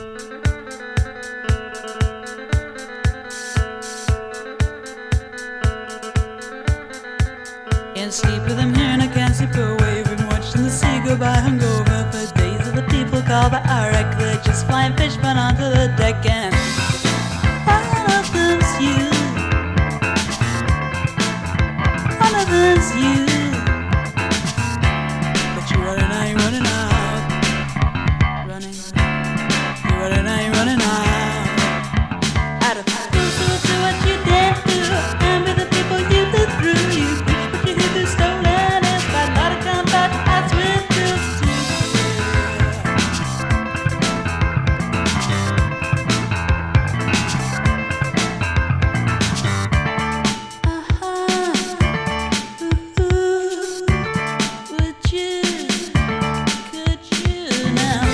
Can't sleep with him here and I can't sleep away from watching the sea go by hungover for days of the people called by our wreck. They're just flying fishmen onto the deck and one of them's you. One of them's you. But you're running out, you're running out. Running. You're running out, you're running out. Out of do what you dare do and with the people you live through. You hit the stolen and by not a combat as with this too. Would you, could you now?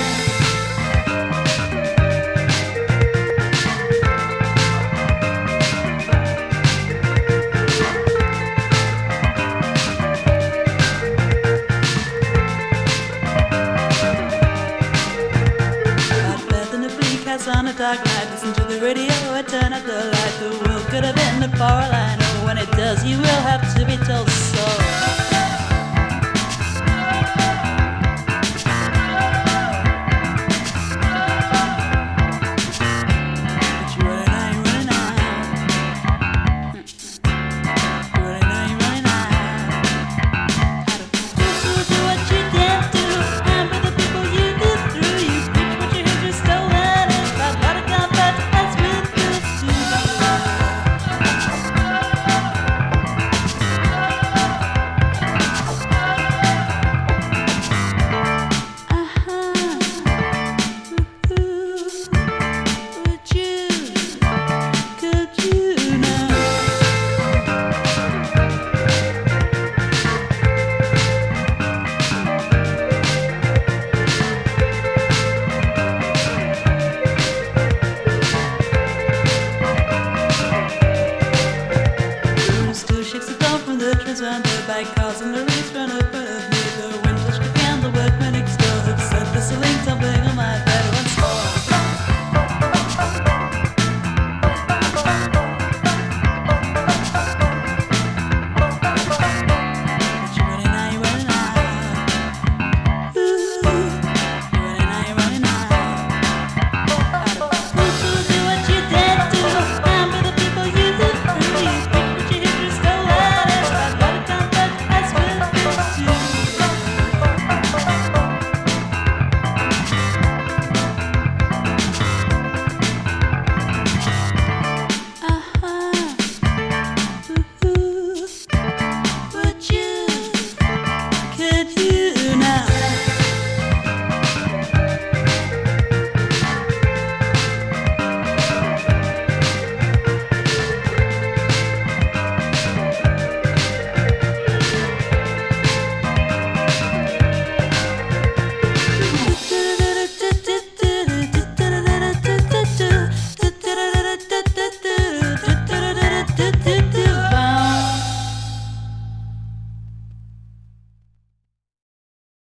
On a dark night, listen to the radio and turn up the light. The world could have ended for all I know. When it does, you will have to be told so.